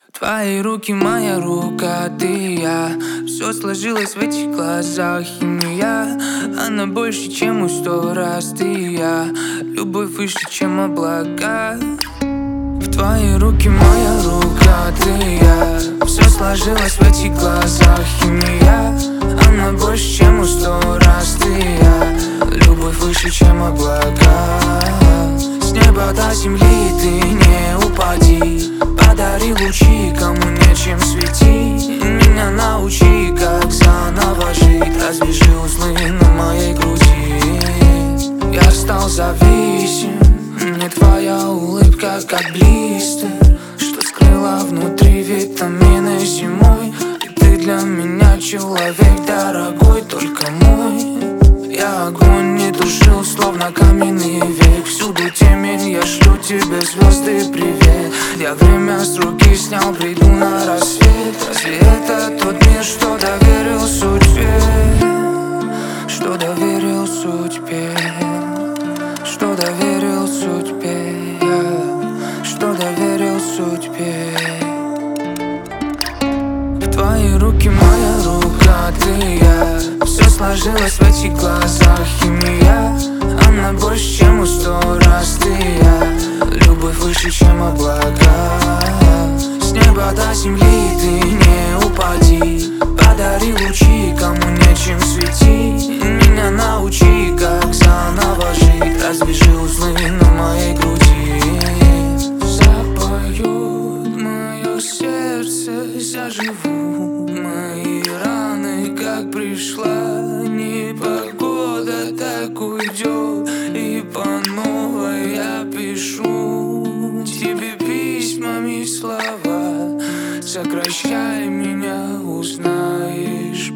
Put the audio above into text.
Твои руки, моя рука, ты я. Все сложилось в этих глазах, химия. Она больше, чем у 100 раз ты и я. Любовь выше, чем облака. В твои руки, моя рука, ты и я. Все сложилось в этих глазах, химия. Она больше, чем у 100 раз ты и я. Любовь выше, чем облака. С неба до земли ты не упади. Подари лучи, кому нечем светить. Меня научи, как заново жить. Развяжи узлы на моей груди. Я стал зависим. Мне твоя улыбка как блистер, что скрыла внутри витамины зимой. И ты для меня человек дорогой, только мой. Я огонь не тушил, словно каменный век. Всюду темень, я шлю тебе звезды привет. Я время с руки снял, приду на рассвет. Разве это тот мир, что доверил судьбе? Что доверил судьбе? Что доверил судьбе? Что доверил судьбе? В твои руки, моя рука, ты и я. Все сложилось в этих глазах, химия. Она больше, чем у 100 раз ты и я. Любовь выше, чем облака. С неба до земли ты не упади. Подари лучи, кому нечем светить. Меня научи, как заново жить. Развяжи узлы на моей груди. Запоют мое сердце, заживу мои раны, как пришла непогода, так уйдет. И по новой я пишу тебе письмами слова. Сокращай меня, узнаешь.